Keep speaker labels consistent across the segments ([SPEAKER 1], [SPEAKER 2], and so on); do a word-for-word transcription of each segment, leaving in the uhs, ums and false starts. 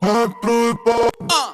[SPEAKER 1] Открой пап.
[SPEAKER 2] Uh.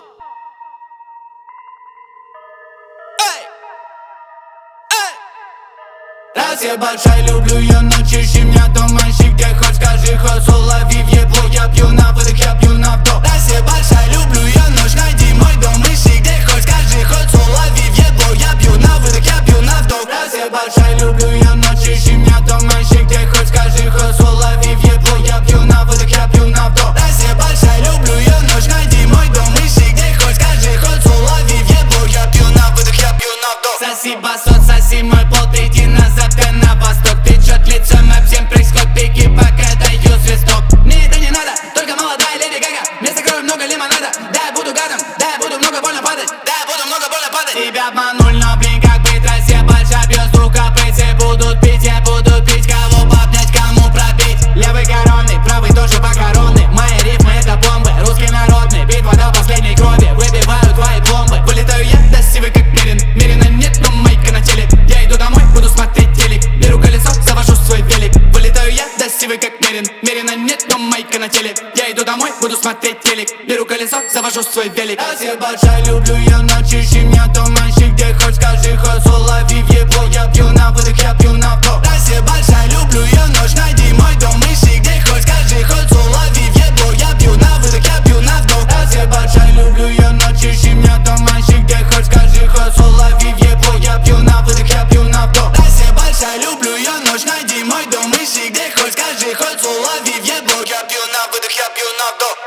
[SPEAKER 2] Эй! Эй! Раз я большая, люблю ее, но ищи меня дома, ищи где хоть, скажи хоть, улови в ебло. Я пью на выдох, я пью на вдох. Раз я большая, люблю ее, ночь, найди мой дом, ищи где хоть, скажи хоть, улови в ебло. Я пью на выдох, я пью на вдох. Раз я большая, люблю ее, ночь, ищи меня дома, ищи где хоть, скажи хоть, улови в ебло. Я пью на выдох, я пью на вдох. Раз я большая, люблю ее, ночь, найди мой дом, ищи где хоть, скажи хоть, улови в ебло. Я пью на выдох, я пью на вдох. Соси басот, соси мой пол, иди на запад, на восток. Течет лицом, об всем происходит, беги, пока даю свисток. Мне это не надо, только молодая леди Гага. Вместо крови много лимонада, да, я буду гадом, да, я буду много больно падать, да, я буду много больно падать. Тебя обманули, но блин, как быть, раз я большая, бьет стука, все будут пить, я буду пить, кого пообнять, кому пробить. Левый коронный, правый тоже покоронный. Мои рифмы это бомбы, русский народный. Битва до последней крови, выбиваю твои пломбы. Вылетаю я, да сивый как Мерин. Мерина нет, но майка на теле. Я иду домой, буду смотреть телек. Беру колесо, завожу свой велик. Вылетаю я, да сивый как Мерин. Мерина нет, но майка на теле. Я иду домой, буду смотреть телек. Беру колесо, завожу свой велик. Раз я большая, люблю ее, ночь, ищи меня дома, ищи где хоть, скажи хоть, улови в ебло. Я пью на выдох, я пью на вдох. Раз я большая, люблю ее, ночь, найди мой дом, ищи где хоть, скажи хоть, улови в ебло. Я пью на выдох, я пью на вдох. Раз я большая, люблю ее, ночь, ищи меня дома, ищи где хоть, скажи хоть, улови в ебло. Я пью на выдох, я пью на вдох. Раз я большая, люблю ее, ночь, найди мой дом, ищи где хоть, скажи хоть, улови в ебло. Я пью на выдох, я пью на вдох.